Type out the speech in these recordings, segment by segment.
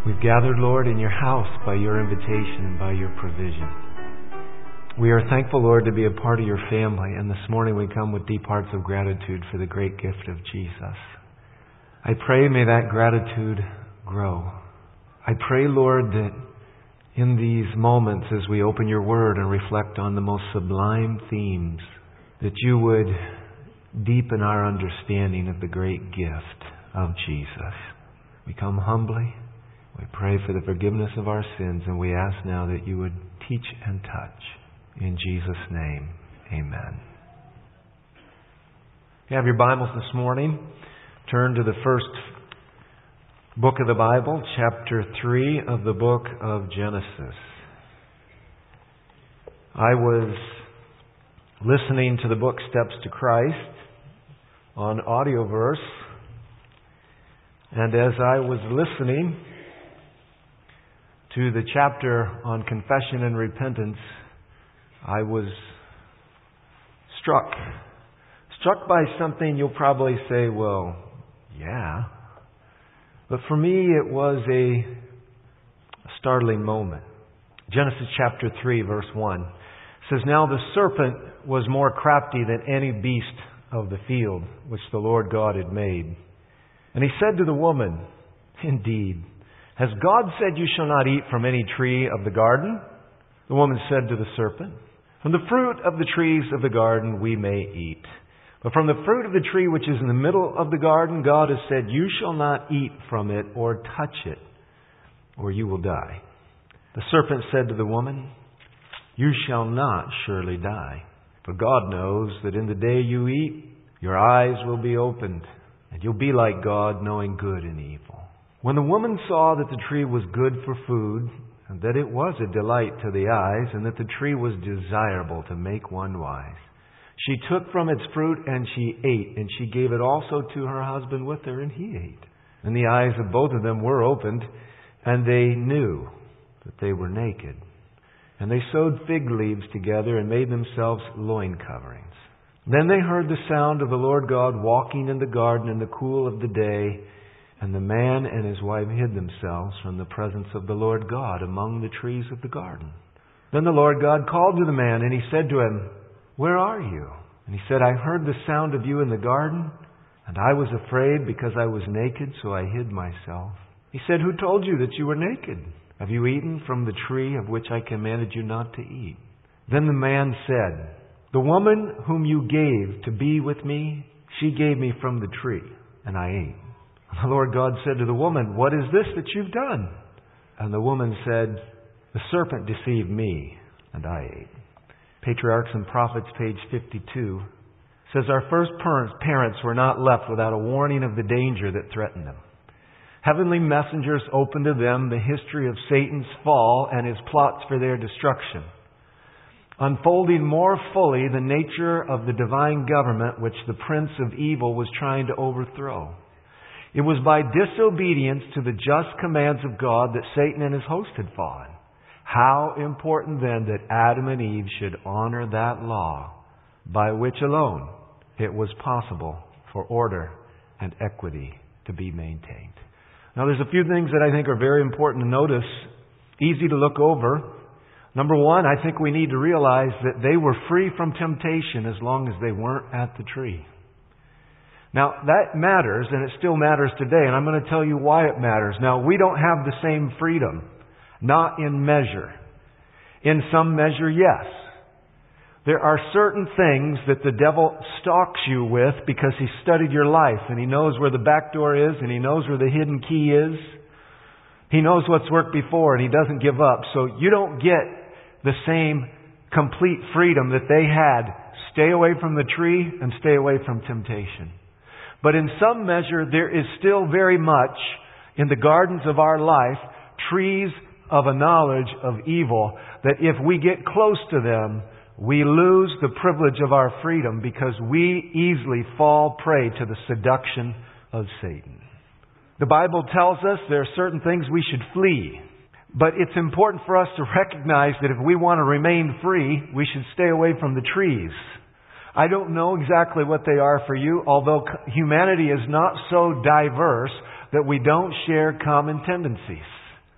We've gathered, Lord, in your house by your invitation and by your provision. We are thankful, Lord, to be a part of your family, and this morning we come with deep hearts of gratitude for the great gift of Jesus. I pray may that gratitude grow. I pray, Lord, that in these moments as we open your word and reflect on the most sublime themes, that you would deepen our understanding of the great gift of Jesus. We come humbly. We pray for the forgiveness of our sins, and we ask now that you would teach and touch. In Jesus' name, amen. If you have your Bibles this morning, turn to the first book of the Bible, chapter 3 of the book of Genesis. I was listening to the book Steps to Christ on Audioverse, and as I was listening to the chapter on confession and repentance, I was struck by something you'll probably say, well, yeah. But for me, it was a startling moment. Genesis chapter 3, verse 1 says, "Now the serpent was more crafty than any beast of the field which the Lord God had made. And he said to the woman, 'Indeed, has God said you shall not eat from any tree of the garden?' The woman said to the serpent, 'From the fruit of the trees of the garden we may eat. But from the fruit of the tree which is in the middle of the garden, God has said, you shall not eat from it or touch it, or you will die.' The serpent said to the woman, 'You shall not surely die. For God knows that in the day you eat, your eyes will be opened, and you'll be like God, knowing good and evil.' When the woman saw that the tree was good for food, and that it was a delight to the eyes, and that the tree was desirable to make one wise, she took from its fruit and she ate, and she gave it also to her husband with her, and he ate. And the eyes of both of them were opened, and they knew that they were naked. And they sewed fig leaves together and made themselves loin coverings. Then they heard the sound of the Lord God walking in the garden in the cool of the day, and the man and his wife hid themselves from the presence of the Lord God among the trees of the garden. Then the Lord God called to the man, and he said to him, 'Where are you?' And he said, 'I heard the sound of you in the garden, and I was afraid because I was naked, so I hid myself.' He said, 'Who told you that you were naked? Have you eaten from the tree of which I commanded you not to eat?' Then the man said, 'The woman whom you gave to be with me, she gave me from the tree, and I ate.' The Lord God said to the woman, 'What is this that you've done?' And the woman said, 'The serpent deceived me, and I ate.'" Patriarchs and Prophets, page 52, says, "Our first parents were not left without a warning of the danger that threatened them. Heavenly messengers opened to them the history of Satan's fall and his plots for their destruction, unfolding more fully the nature of the divine government which the prince of evil was trying to overthrow. It was by disobedience to the just commands of God that Satan and his host had fallen. How important then that Adam and Eve should honor that law by which alone it was possible for order and equity to be maintained." Now there's a few things that I think are very important to notice, easy to look over. Number one, I think we need to realize that they were free from temptation as long as they weren't at the tree. Now, that matters, and it still matters today, and I'm going to tell you why it matters. Now, we don't have the same freedom, not in measure. In some measure, yes. There are certain things that the devil stalks you with because he studied your life, and he knows where the back door is, and he knows where the hidden key is. He knows what's worked before, and he doesn't give up. So you don't get the same complete freedom that they had. Stay away from the tree and stay away from temptation. But in some measure, there is still very much in the gardens of our life, trees of a knowledge of evil, that if we get close to them, we lose the privilege of our freedom because we easily fall prey to the seduction of Satan. The Bible tells us there are certain things we should flee. But it's important for us to recognize that if we want to remain free, we should stay away from the trees. I don't know exactly what they are for you, although humanity is not so diverse that we don't share common tendencies.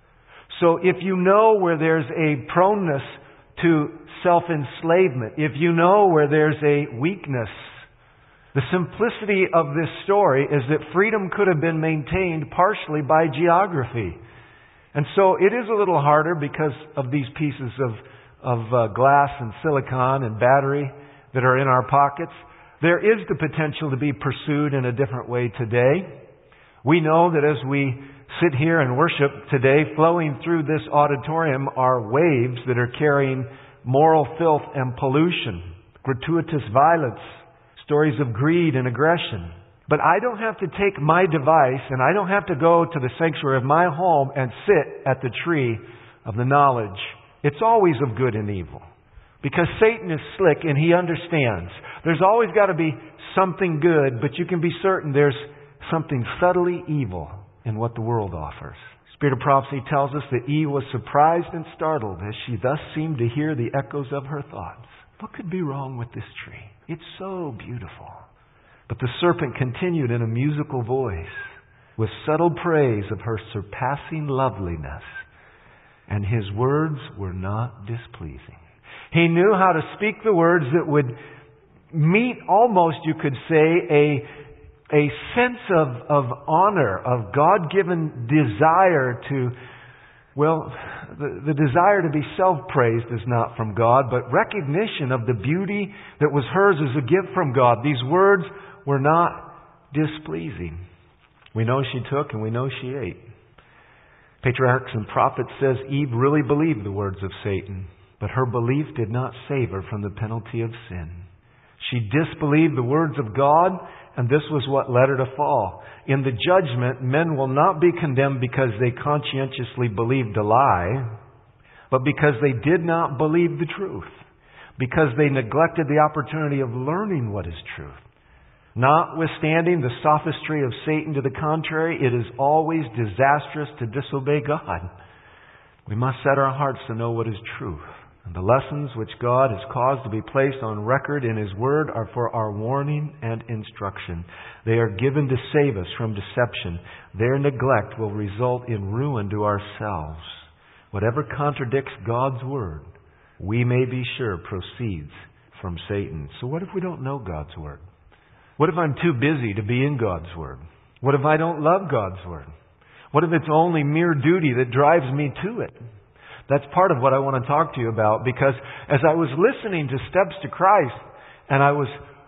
So if you know where there's a proneness to self-enslavement, if you know where there's a weakness, the simplicity of this story is that freedom could have been maintained partially by geography. And so it is a little harder because of these pieces of glass and silicon and battery that are in our pockets. There is the potential to be pursued in a different way today. We know that as we sit here and worship today, flowing through this auditorium are waves that are carrying moral filth and pollution, gratuitous violence, stories of greed and aggression. But I don't have to take my device and I don't have to go to the sanctuary of my home and sit at the tree of the knowledge. It's always of good and evil. Because Satan is slick and he understands. There's always got to be something good, but you can be certain there's something subtly evil in what the world offers. Spirit of prophecy tells us that Eve was surprised and startled as she thus seemed to hear the echoes of her thoughts. What could be wrong with this tree? It's so beautiful. But the serpent continued in a musical voice with subtle praise of her surpassing loveliness, and his words were not displeasing. He knew how to speak the words that would meet almost, you could say, a sense of honor, of God-given desire to, the desire to be self-praised is not from God, but recognition of the beauty that was hers as a gift from God. These words were not displeasing. We know she took and we know she ate. Patriarchs and Prophets says Eve really believed the words of Satan, but her belief did not save her from the penalty of sin. She disbelieved the words of God, and this was what led her to fall. In the judgment, men will not be condemned because they conscientiously believed a lie, but because they did not believe the truth, because they neglected the opportunity of learning what is truth. Notwithstanding the sophistry of Satan to the contrary, it is always disastrous to disobey God. We must set our hearts to know what is truth. And the lessons which God has caused to be placed on record in His Word are for our warning and instruction. They are given to save us from deception. Their neglect will result in ruin to ourselves. Whatever contradicts God's Word, we may be sure proceeds from Satan. So what if we don't know God's Word? What if I'm too busy to be in God's Word? What if I don't love God's Word? What if it's only mere duty that drives me to it? That's part of what I want to talk to you about, because as I was listening to Steps to Christ and I was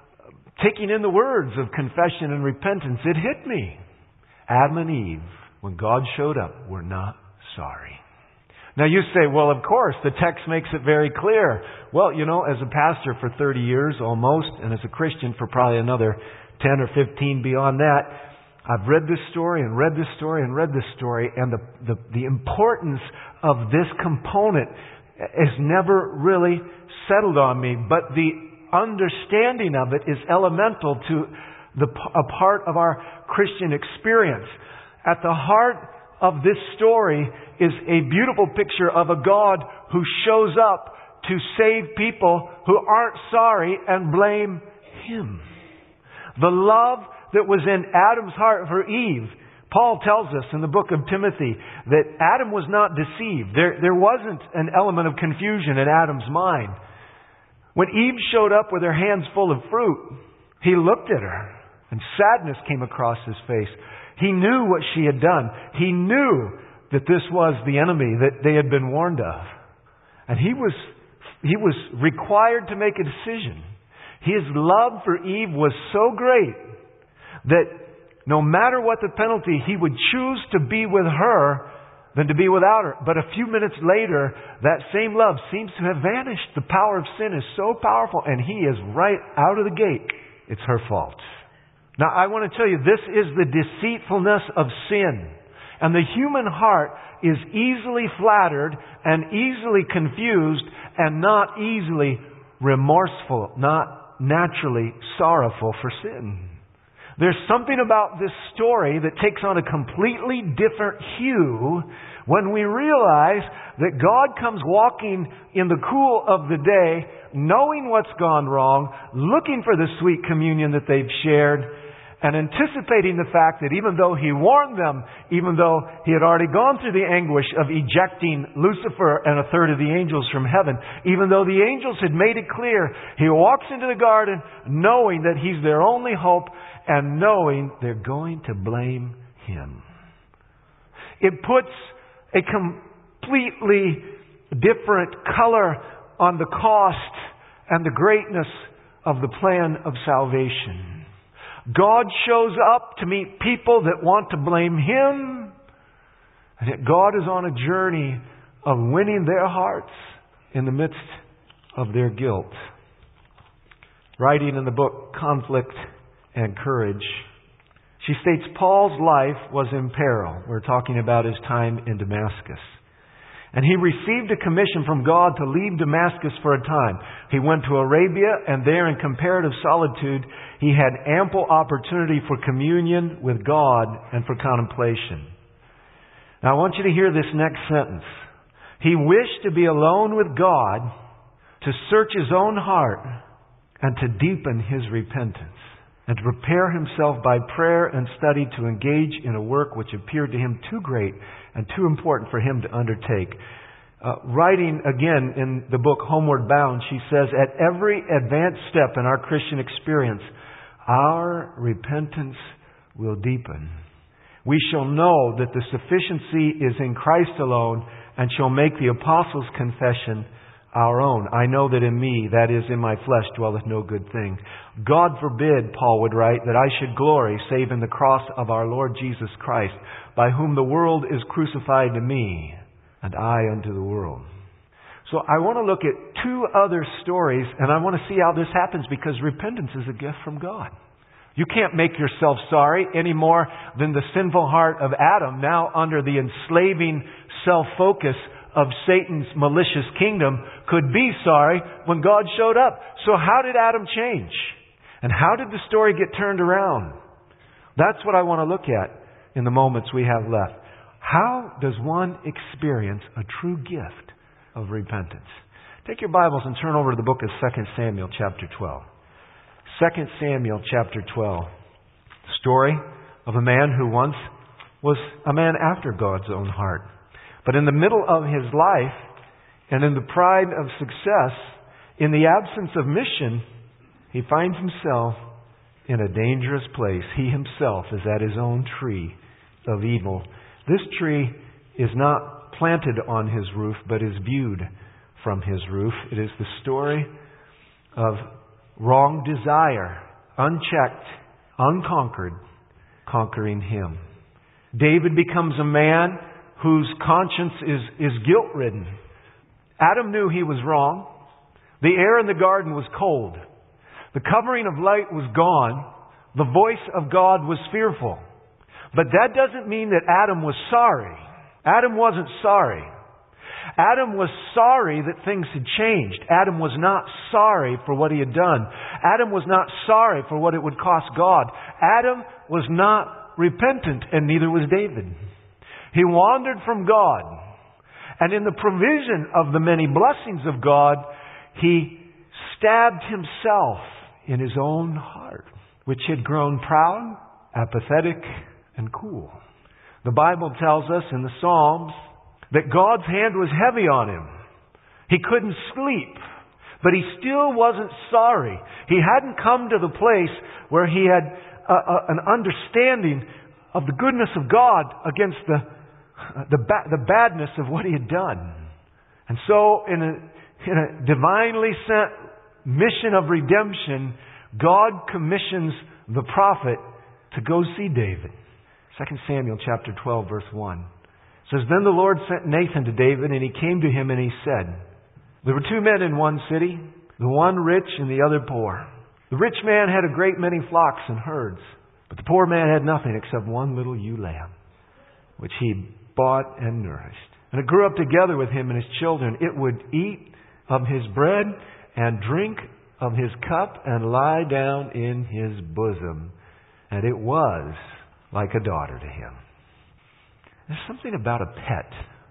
taking in the words of confession and repentance, it hit me. Adam and Eve, when God showed up, were not sorry. Now you say, well, of course, the text makes it very clear. Well, as a pastor for 30 years almost, and as a Christian for probably another 10 or 15 beyond that, I've read this story and read this story and read this story, and the importance of this component has never really settled on me. But the understanding of it is elemental to a part of our Christian experience. At the heart of this story is a beautiful picture of a God who shows up to save people who aren't sorry and blame Him. The love that was in Adam's heart for Eve, Paul tells us in the book of Timothy that Adam was not deceived. There wasn't an element of confusion in Adam's mind. When Eve showed up with her hands full of fruit, he looked at her and sadness came across his face. He knew what she had done. He knew that this was the enemy that they had been warned of. And he was required to make a decision. His love for Eve was so great that no matter what the penalty, he would choose to be with her than to be without her. But a few minutes later, that same love seems to have vanished. The power of sin is so powerful, and he is right out of the gate. It's her fault. Now, I want to tell you, this is the deceitfulness of sin. And the human heart is easily flattered and easily confused and not easily remorseful, not naturally sorrowful for sin. There's something about this story that takes on a completely different hue when we realize that God comes walking in the cool of the day, knowing what's gone wrong, looking for the sweet communion that they've shared, and anticipating the fact that even though He warned them, even though He had already gone through the anguish of ejecting Lucifer and a third of the angels from heaven, even though the angels had made it clear, He walks into the garden knowing that He's their only hope and knowing they're going to blame Him. It puts a completely different color on the cost and the greatness of the plan of salvation. God shows up to meet people that want to blame Him, and yet God is on a journey of winning their hearts in the midst of their guilt. Writing in the book Conflict and Courage, she states Paul's life was in peril. We're talking about his time in Damascus. And he received a commission from God to leave Damascus for a time. He went to Arabia, and there in comparative solitude, he had ample opportunity for communion with God and for contemplation. Now I want you to hear this next sentence. He wished to be alone with God, to search his own heart, and to deepen his repentance, and to prepare himself by prayer and study to engage in a work which appeared to him too great and too important for him to undertake. Writing again in the book Homeward Bound, she says, at every advanced step in our Christian experience, our repentance will deepen. We shall know that the sufficiency is in Christ alone, and shall make the Apostles' confession our own. I know that in me, that is, in my flesh, dwelleth no good thing. God forbid, Paul would write, that I should glory save in the cross of our Lord Jesus Christ, by whom the world is crucified to me, and I unto the world. So I want to look at two other stories, and I want to see how this happens, because repentance is a gift from God. You can't make yourself sorry any more than the sinful heart of Adam, now under the enslaving self-focus of Satan's malicious kingdom, could be sorry when God showed up. So how did Adam change? And how did the story get turned around? That's what I want to look at in the moments we have left. How does one experience a true gift of repentance? Take your Bibles and turn over to the book of 2 Samuel chapter 12. 2 Samuel chapter 12. Story of a man who once was a man after God's own heart. But in the middle of his life, and in the pride of success, in the absence of mission, he finds himself in a dangerous place. He himself is at his own tree of evil. This tree is not planted on his roof, but is viewed from his roof. It is the story of wrong desire, unchecked, unconquered, conquering him. David becomes a man whose conscience is guilt-ridden. Adam knew he was wrong. The air in the garden was cold. The covering of light was gone. The voice of God was fearful. But that doesn't mean that Adam was sorry. Adam wasn't sorry. Adam was sorry that things had changed. Adam was not sorry for what he had done. Adam was not sorry for what it would cost God. Adam was not repentant, and neither was David. He wandered from God. And in the provision of the many blessings of God, he stabbed himself in his own heart, which had grown proud, apathetic, and cool. The Bible tells us in the Psalms that God's hand was heavy on him. He couldn't sleep, but he still wasn't sorry. He hadn't come to the place where he had an understanding of the goodness of God against the badness of what he had done. And so in a divinely sent mission of redemption, God commissions the prophet to go see David. 2 Samuel chapter 12 verse 1 says, Then the Lord sent Nathan to David, and he came to him and he said, There were two men in one city, the one rich and the other poor. The rich man had a great many flocks and herds, but the poor man had nothing except one little ewe lamb, which he bought and nourished. And it grew up together with him and his children. It would eat of his bread and drink of his cup and lie down in his bosom. And it was like a daughter to him. There's something about a pet,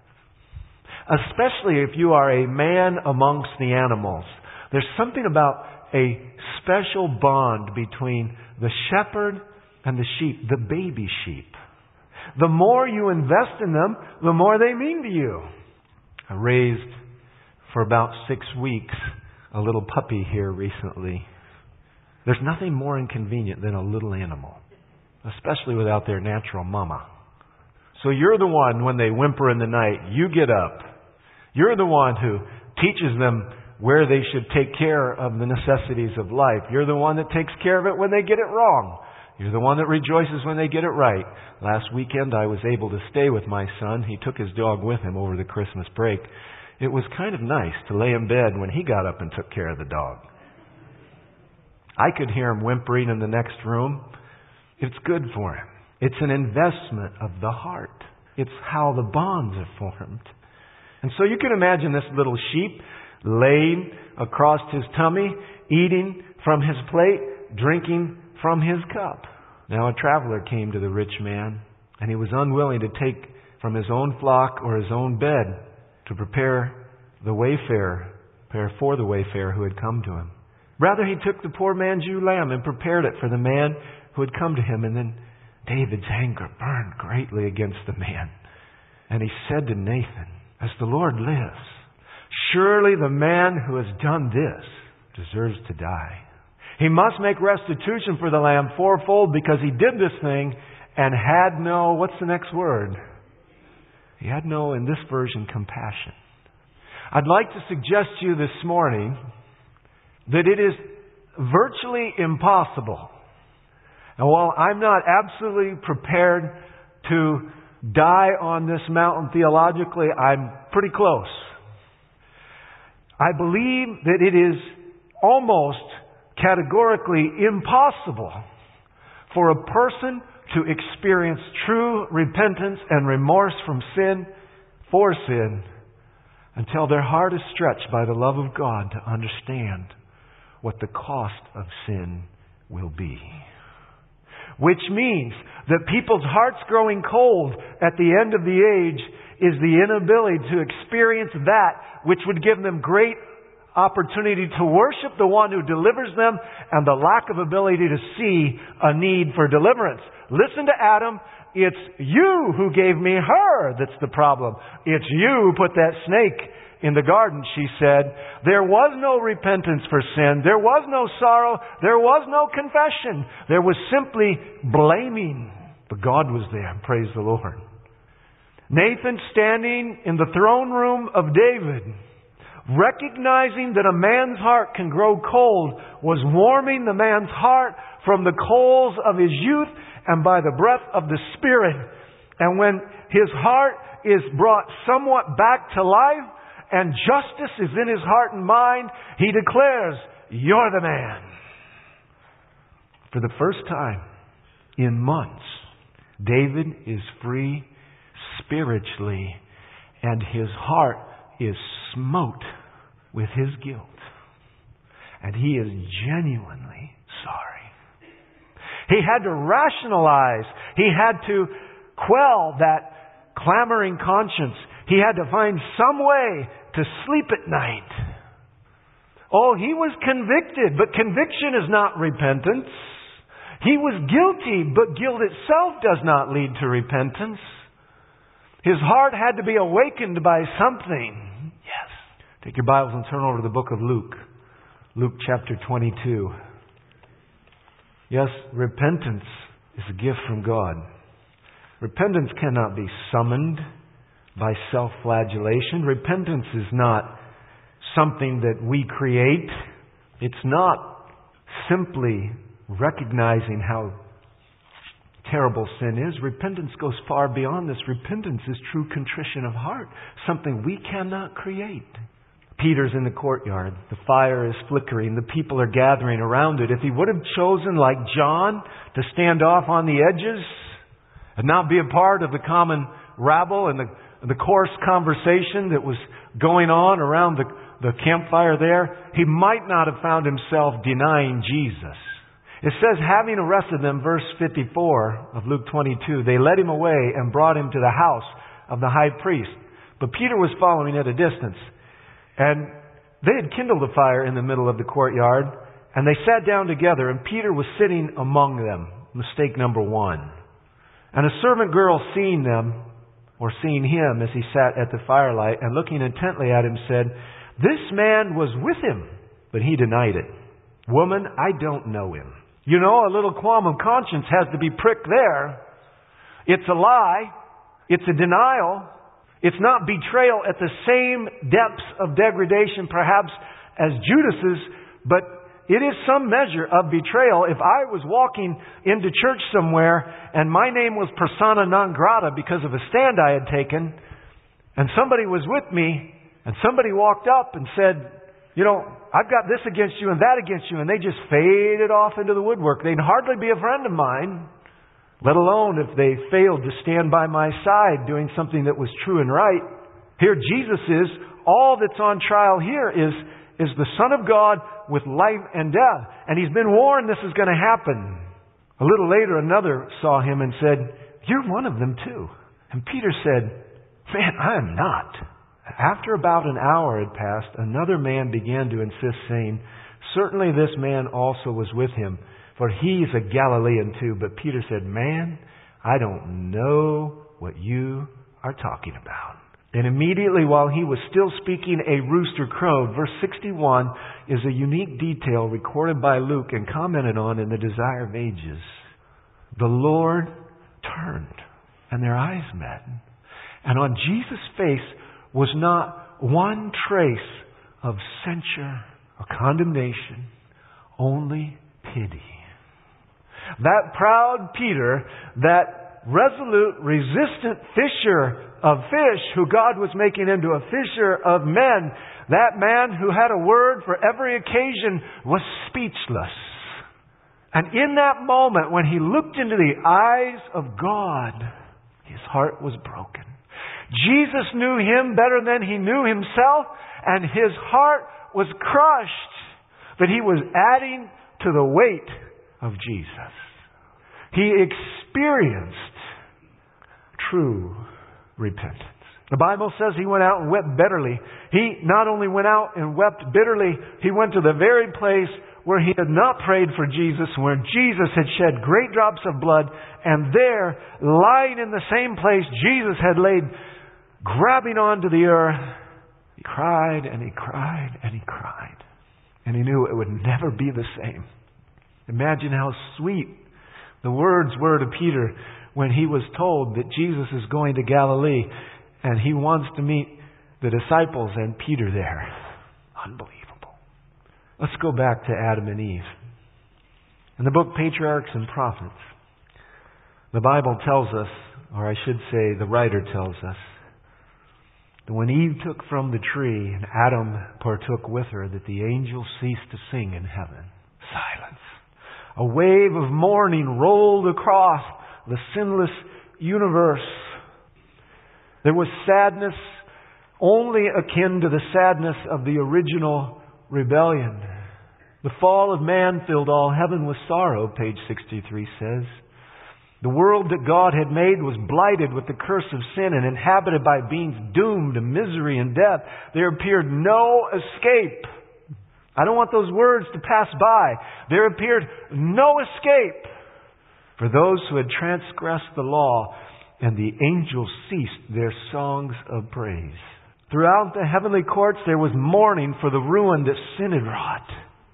especially if you are a man amongst the animals. There's something about a special bond between the shepherd and the sheep, the baby sheep. The more you invest in them, the more they mean to you. I raised for about 6 weeks a little puppy here recently. There's nothing more inconvenient than a little animal, especially without their natural mama. So you're the one, when they whimper in the night, you get up. You're the one who teaches them where they should take care of the necessities of life. You're the one that takes care of it when they get it wrong. You're the one that rejoices when they get it right. Last weekend I was able to stay with my son. He took his dog with him over the Christmas break. It was kind of nice to lay in bed when he got up and took care of the dog. I could hear him whimpering in the next room. It's good for him. It's an investment of the heart. It's how the bonds are formed. And so you can imagine this little sheep laying across his tummy, eating from his plate, drinking from his cup. Now a traveler came to the rich man, and he was unwilling to take from his own flock or his own bed to prepare for the wayfarer who had come to him. Rather, he took the poor man's ewe lamb and prepared it for the man who had come to him. And then David's anger burned greatly against the man. And he said to Nathan, "As the Lord lives, surely the man who has done this deserves to die. He must make restitution for the lamb fourfold, because he did this thing and had no," what's the next word? He had no, in this version, compassion. I'd like to suggest to you this morning that it is virtually impossible. And while I'm not absolutely prepared to die on this mountain theologically, I'm pretty close. I believe that it is almost categorically impossible for a person to experience true repentance and remorse for sin until their heart is stretched by the love of God to understand what the cost of sin will be. Which means that people's hearts growing cold at the end of the age is the inability to experience that which would give them great opportunity to worship the one who delivers them, and the lack of ability to see a need for deliverance. Listen to Adam. It's you who gave me her that's the problem. It's you who put that snake in the garden, she said. There was no repentance for sin. There was no sorrow. There was no confession. There was simply blaming. But God was there. Praise the Lord. Nathan, standing in the throne room of David, recognizing that a man's heart can grow cold, was warming the man's heart from the coals of his youth and by the breath of the Spirit. And when his heart is brought somewhat back to life and justice is in his heart and mind, he declares, "You're the man." For the first time in months, David is free spiritually, and his heart is smote with his guilt. And he is genuinely sorry. He had to rationalize. He had to quell that clamoring conscience. He had to find some way to sleep at night. Oh, he was convicted, but conviction is not repentance. He was guilty, but guilt itself does not lead to repentance. His heart had to be awakened by something. Yes. Take your Bibles and turn over to the book of Luke. Luke chapter 22. Yes, repentance is a gift from God. Repentance cannot be summoned by self-flagellation. Repentance is not something that we create. It's not simply recognizing how terrible sin is. Repentance goes far beyond this. Repentance is true contrition of heart, something we cannot create. Peter's in the courtyard. The fire is flickering. The people are gathering around it. If he would have chosen, like John, to stand off on the edges and not be a part of the common rabble and the coarse conversation that was going on around the campfire there, he might not have found himself denying Jesus. It says, having arrested them, verse 54 of Luke 22, they led him away and brought him to the house of the high priest. But Peter was following at a distance. And they had kindled a fire in the middle of the courtyard, and they sat down together, and Peter was sitting among them. Mistake number one. And a servant girl seeing them, or seeing him as he sat at the firelight and looking intently at him, said, "This man was with him." But he denied it. "Woman, I don't know him." You know, a little qualm of conscience has to be pricked there. It's a lie. It's a denial. It's not betrayal at the same depths of degradation perhaps as Judas's, but it is some measure of betrayal. If I was walking into church somewhere and my name was persona non grata because of a stand I had taken, and somebody was with me, and somebody walked up and said, "You know, I've got this against you and that against you," and they just faded off into the woodwork, they'd hardly be a friend of mine, let alone if they failed to stand by my side doing something that was true and right. Here Jesus is. All that's on trial here is the Son of God with life and death. And He's been warned this is going to happen. A little later, another saw Him and said, "You're one of them too." And Peter said, "Man, I am not." After about an hour had passed, another man began to insist, saying, "Certainly this man also was with Him, for he's a Galilean too." But Peter said, "Man, I don't know what you are talking about." And immediately while he was still speaking, a rooster crowed. Verse 61 is a unique detail recorded by Luke and commented on in the Desire of Ages. The Lord turned, and their eyes met. And on Jesus' face was not one trace of censure or condemnation, only pity. That proud Peter, that resolute, resistant fisher of fish who God was making into a fisher of men, that man who had a word for every occasion, was speechless. And in that moment, when he looked into the eyes of God, his heart was broken. Jesus knew him better than he knew himself, and his heart was crushed. But he was adding to the weight of Jesus. He experienced true repentance. The Bible says he went out and wept bitterly. He not only went out and wept bitterly, he went to the very place where he had not prayed for Jesus, where Jesus had shed great drops of blood, and there, lying in the same place Jesus had laid, grabbing onto the earth, he cried and he cried and he cried. And he knew it would never be the same. Imagine how sweet the words were to Peter when he was told that Jesus is going to Galilee and he wants to meet the disciples and Peter there. Unbelievable. Let's go back to Adam and Eve. In the book Patriarchs and Prophets, the Bible tells us, or I should say the writer tells us, that when Eve took from the tree and Adam partook with her, that the angels ceased to sing in heaven. Silence. A wave of mourning rolled across the sinless universe. There was sadness only akin to the sadness of the original rebellion. The fall of man filled all heaven with sorrow, page 63 says. The world that God had made was blighted with the curse of sin and inhabited by beings doomed to misery and death. There appeared no escape. I don't want those words to pass by. There appeared no escape for those who had transgressed the law, and the angels ceased their songs of praise. Throughout the heavenly courts there was mourning for the ruin that sin had wrought.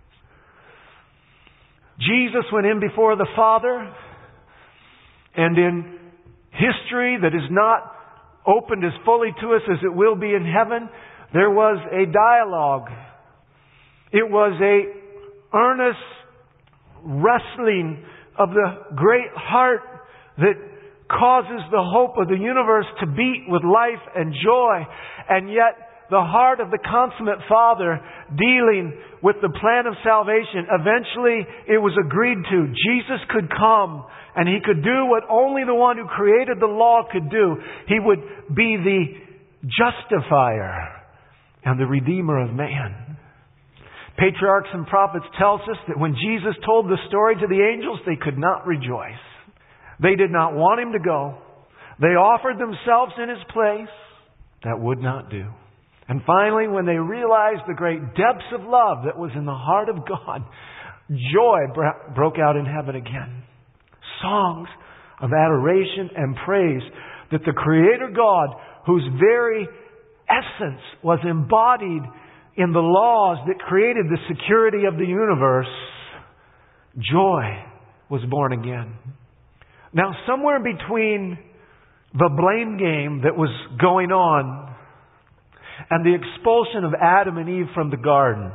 Jesus went in before the Father, and in history that is not opened as fully to us as it will be in heaven, there was a dialogue. It was a earnest wrestling of the great heart that causes the hope of the universe to beat with life and joy, and yet the heart of the consummate Father dealing with the plan of salvation. Eventually it was agreed to. Jesus could come and He could do what only the one who created the law could do. He would be the justifier and the redeemer of man. Patriarchs and Prophets tells us that when Jesus told the story to the angels, they could not rejoice. They did not want Him to go. They offered themselves in His place. That would not do. And finally, when they realized the great depths of love that was in the heart of God, joy broke out in heaven again. songs of adoration and praise that the Creator God, whose very essence was embodied in the laws that created the security of the universe, joy was born again. Now, somewhere between the blame game that was going on and the expulsion of Adam and Eve from the garden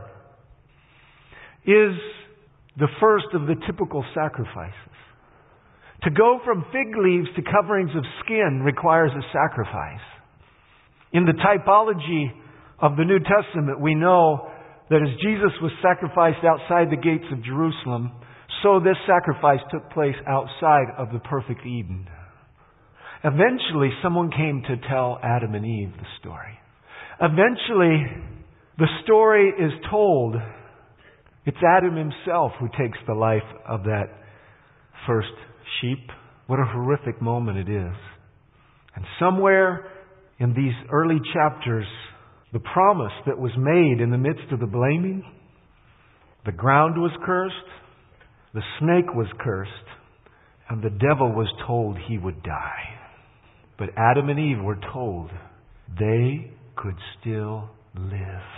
is the first of the typical sacrifices. To go from fig leaves to coverings of skin requires a sacrifice. In the typology of the New Testament, we know that as Jesus was sacrificed outside the gates of Jerusalem, so this sacrifice took place outside of the perfect Eden. Eventually, someone came to tell Adam and Eve the story. Eventually, the story is told. It's Adam himself who takes the life of that first sheep. What a horrific moment it is. And somewhere in these early chapters, the promise that was made in the midst of the blaming, the ground was cursed, the snake was cursed, and the devil was told he would die. But Adam and Eve were told they could still live.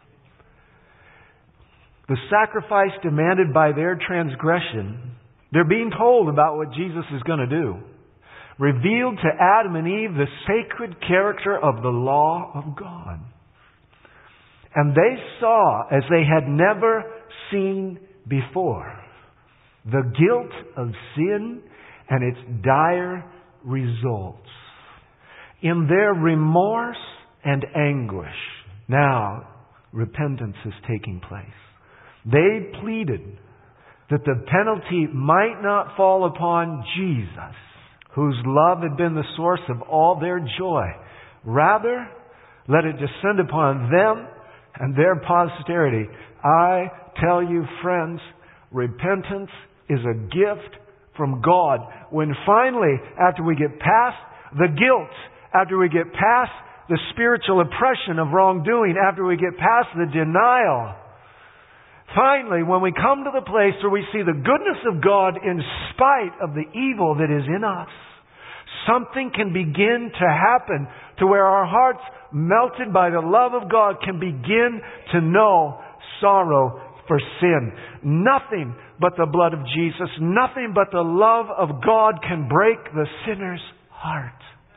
The sacrifice demanded by their transgression, they're being told about what Jesus is going to do, revealed to Adam and Eve the sacred character of the law of God. And they saw, as they had never seen before, the guilt of sin and its dire results. In their remorse and anguish, now repentance is taking place. They pleaded that the penalty might not fall upon Jesus, whose love had been the source of all their joy. Rather, let it descend upon them and their posterity. I tell you, friends, repentance is a gift from God. When finally, after we get past the guilt, after we get past the spiritual oppression of wrongdoing, after we get past the denial, finally, when we come to the place where we see the goodness of God in spite of the evil that is in us, something can begin to happen to where our hearts, melted by the love of God, can begin to know sorrow for sin. Nothing but the blood of Jesus, nothing but the love of God can break the sinner's heart.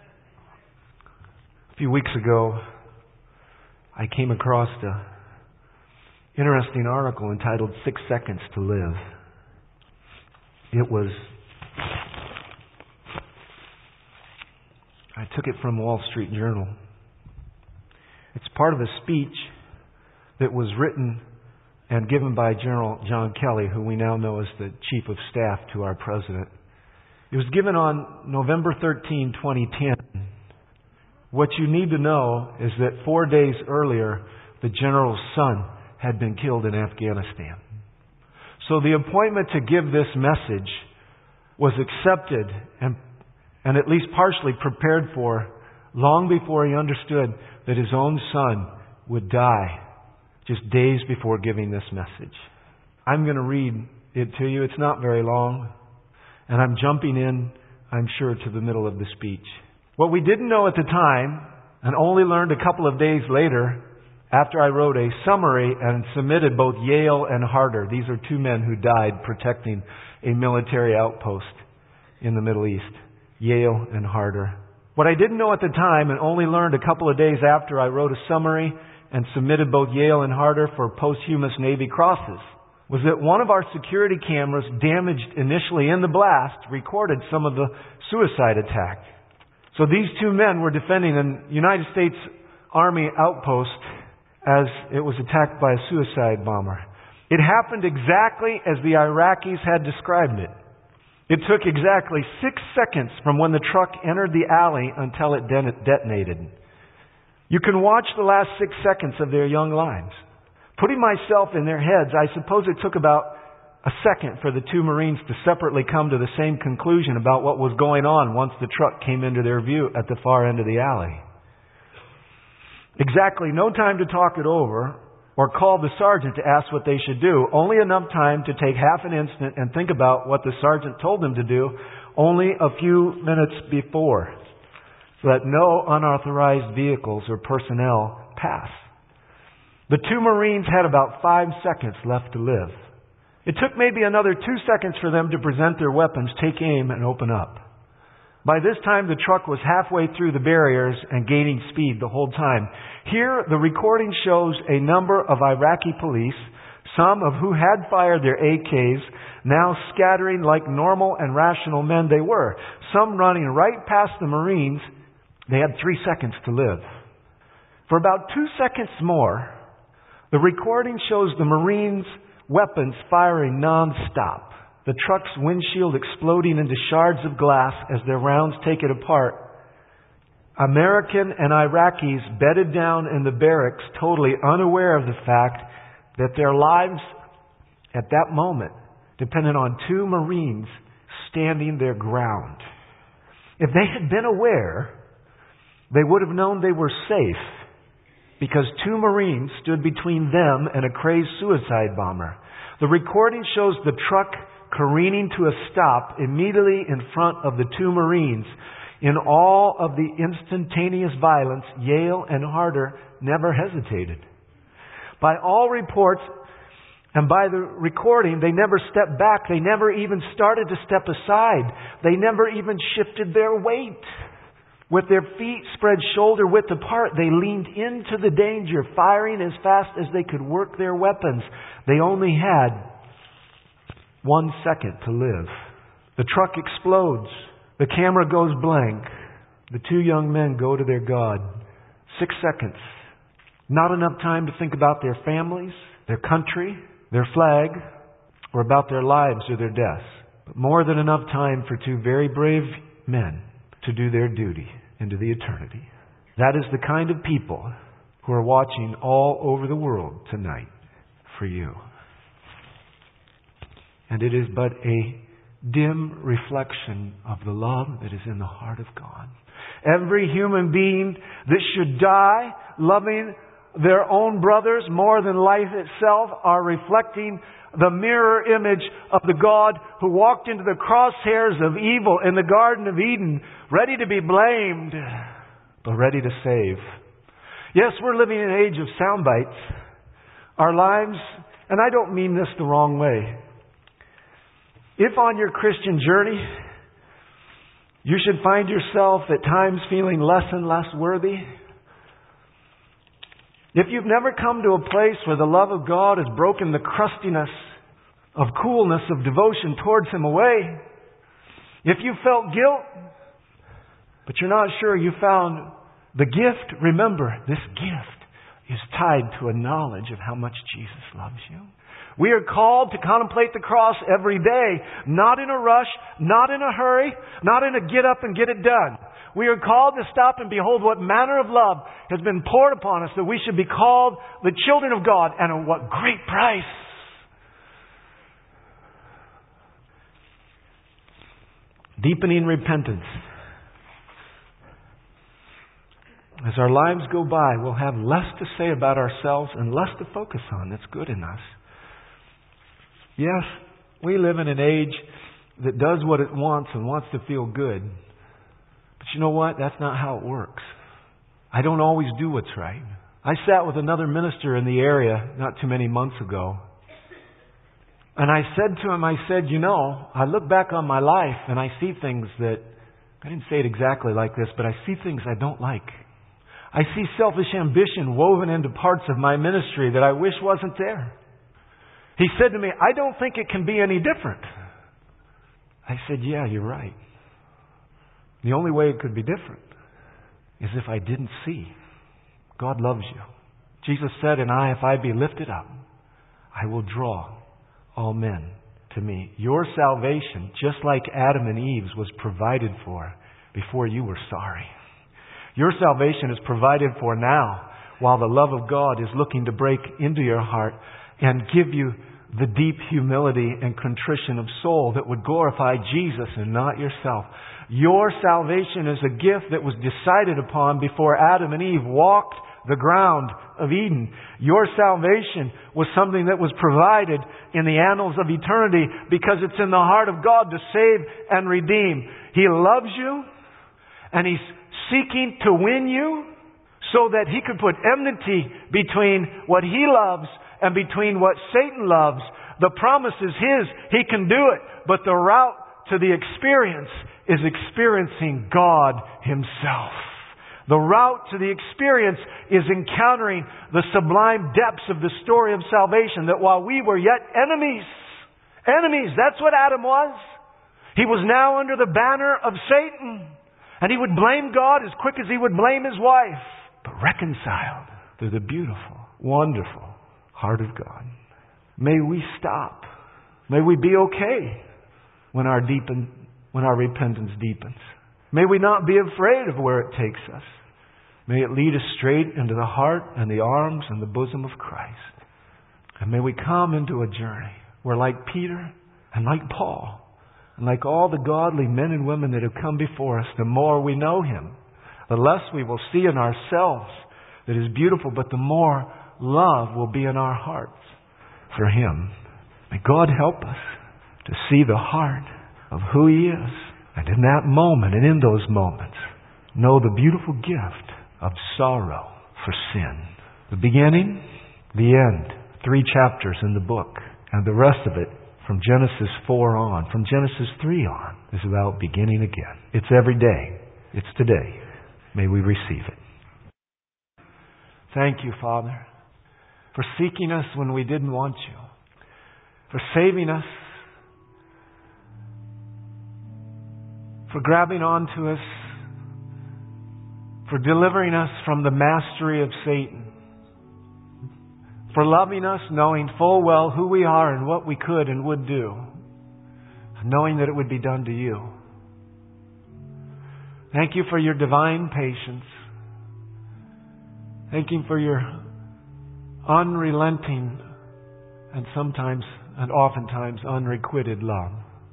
A few weeks ago, I came across an interesting article entitled 6 Seconds to Live. I took it from Wall Street Journal. It's part of a speech that was written and given by General John Kelly, who we now know as the Chief of Staff to our President. It was given on November 13, 2010. What you need to know is that 4 days earlier, the General's son had been killed in Afghanistan. So the appointment to give this message was accepted and at least partially prepared for long before he understood that his own son would die just days before giving this message. I'm going to read it to you. It's not very long. And I'm jumping in, I'm sure, to the middle of the speech. What we didn't know at the time, and only learned a couple of days later, after I wrote a summary and submitted both Yale and Harder. These are two men who died protecting a military outpost in the Middle East. Yale and Harder. What I didn't know at the time, and only learned a couple of days after I wrote a summary and submitted both Yale and Harder for posthumous Navy crosses, was that one of our security cameras, damaged initially in the blast, recorded some of the suicide attack. So these two men were defending a United States Army outpost as it was attacked by a suicide bomber. It happened exactly as the Iraqis had described it. It took exactly 6 seconds from when the truck entered the alley until it detonated. You can watch the last 6 seconds of their young lives. Putting myself in their heads, I suppose it took about a second for the two Marines to separately come to the same conclusion about what was going on once the truck came into their view at the far end of the alley. Exactly no time to talk it over, or called the sergeant to ask what they should do. Only enough time to take half an instant and think about what the sergeant told them to do only a few minutes before, so that no unauthorized vehicles or personnel pass. The two Marines had about 5 seconds left to live. It took maybe another 2 seconds for them to present their weapons, take aim, and open up. By this time, the truck was halfway through the barriers and gaining speed the whole time. Here, the recording shows a number of Iraqi police, some of who had fired their AKs, now scattering like normal and rational men they were. Some running right past the Marines. They had 3 seconds to live. For about 2 seconds more, the recording shows the Marines' weapons firing non-stop. The truck's windshield exploding into shards of glass as their rounds take it apart. American and Iraqis bedded down in the barracks, totally unaware of the fact that their lives at that moment depended on two Marines standing their ground. If they had been aware, they would have known they were safe, because two Marines stood between them and a crazed suicide bomber. The recording shows the truck careening to a stop immediately in front of the two Marines. In all of the instantaneous violence, Yale and Harder never hesitated. By all reports and by the recording, they never stepped back. They never even started to step aside. They never even shifted their weight. With their feet spread shoulder width apart, they leaned into the danger, firing as fast as they could work their weapons. They only had 1 second to live. The truck explodes. The camera goes blank. The two young men go to their God. 6 seconds. Not enough time to think about their families, their country, their flag, or about their lives or their deaths. But more than enough time for two very brave men to do their duty into the eternity. That is the kind of people who are watching all over the world tonight for you. And it is but a dim reflection of the love that is in the heart of God. Every human being that should die loving their own brothers more than life itself are reflecting the mirror image of the God who walked into the crosshairs of evil in the Garden of Eden, ready to be blamed, but ready to save. Yes, we're living in an age of sound bites. Our lives, and I don't mean this the wrong way, if on your Christian journey you should find yourself at times feeling less and less worthy, if you've never come to a place where the love of God has broken the crustiness of coolness of devotion towards Him away, if you felt guilt, but you're not sure you found the gift, remember, this gift is tied to a knowledge of how much Jesus loves you. We are called to contemplate the cross every day, not in a rush, not in a hurry, not in a get up and get it done. We are called to stop and behold what manner of love has been poured upon us, that we should be called the children of God, and at what great price. Deepening repentance. As our lives go by, we'll have less to say about ourselves and less to focus on that's good in us. Yes, we live in an age that does what it wants and wants to feel good. But you know what? That's not how it works. I don't always do what's right. I sat with another minister in the area not too many months ago. And I said to him, I look back on my life and I see things that, I didn't say it exactly like this, but I see things I don't like. I see selfish ambition woven into parts of my ministry that I wish wasn't there. He said to me, I don't think it can be any different. I said, yeah, you're right. The only way it could be different is if I didn't see. God loves you. Jesus said, and if I be lifted up, I will draw all men to me. Your salvation, just like Adam and Eve's, was provided for before you were sorry. Your salvation is provided for now, while the love of God is looking to break into your heart and give you the deep humility and contrition of soul that would glorify Jesus and not yourself. Your salvation is a gift that was decided upon before Adam and Eve walked the ground of Eden. Your salvation was something that was provided in the annals of eternity because it's in the heart of God to save and redeem. He loves you, and He's seeking to win you so that He could put enmity between what He loves and between what Satan loves. The promise is His. He can do it. But the route to the experience is experiencing God Himself. The route to the experience is encountering the sublime depths of the story of salvation, that while we were yet enemies, that's what Adam was. He was now under the banner of Satan, and he would blame God as quick as he would blame his wife, but reconciled through the beautiful, wonderful heart of God. May we stop. May we be okay when our repentance deepens. May we not be afraid of where it takes us. May it lead us straight into the heart and the arms and the bosom of Christ. And may we come into a journey where, like Peter and like Paul and like all the godly men and women that have come before us, the more we know Him, the less we will see in ourselves that is beautiful, but the more love will be in our hearts for Him. May God help us to see the heart of who He is. And in that moment and in those moments, know the beautiful gift of sorrow for sin. The beginning, the end. 3 chapters in the book. And the rest of it, from Genesis 4 on, from Genesis 3 on, is about beginning again. It's every day. It's today. May we receive it. Thank you, Father, for seeking us when we didn't want you, for saving us, for grabbing onto us, for delivering us from the mastery of Satan, for loving us knowing full well who we are and what we could and would do, knowing that it would be done to you. Thank you for your divine patience. Thank you for your unrelenting and sometimes and oftentimes unrequited love.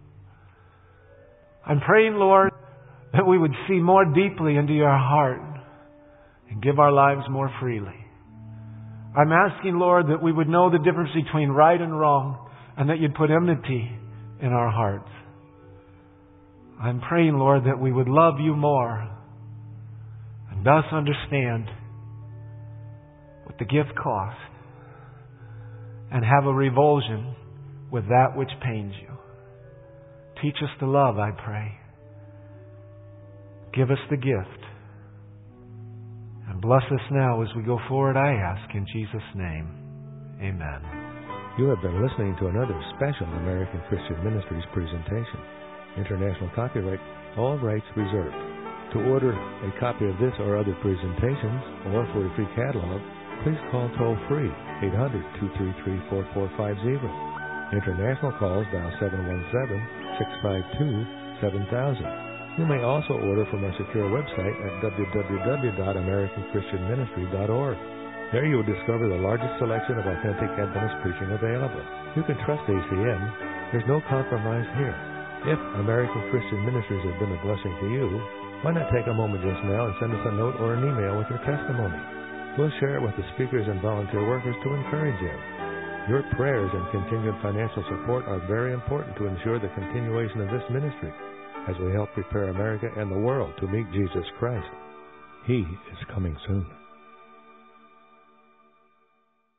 I'm praying, Lord, that we would see more deeply into your heart and give our lives more freely. I'm asking, Lord, that we would know the difference between right and wrong, and that you'd put enmity in our hearts. I'm praying, Lord, that we would love you more and thus understand what the gift cost and have a revulsion with that which pains you. Teach us to love, I pray. Give us the gift. And bless us now as we go forward, I ask, in Jesus' name. Amen. You have been listening to another special American Christian Ministries presentation. International copyright, all rights reserved. To order a copy of this or other presentations, or for a free catalog, please call toll-free 800-233-4450. International calls dial 717-652-7000. You may also order from our secure website at www.americanchristianministry.org. There you will discover the largest selection of authentic Adventist preaching available. You can trust ACM. There's no compromise here. If American Christian Ministries has been a blessing to you, why not take a moment just now and send us a note or an email with your testimony? We'll share it with the speakers and volunteer workers to encourage you. Your prayers and continued financial support are very important to ensure the continuation of this ministry as we help prepare America and the world to meet Jesus Christ. He is coming soon.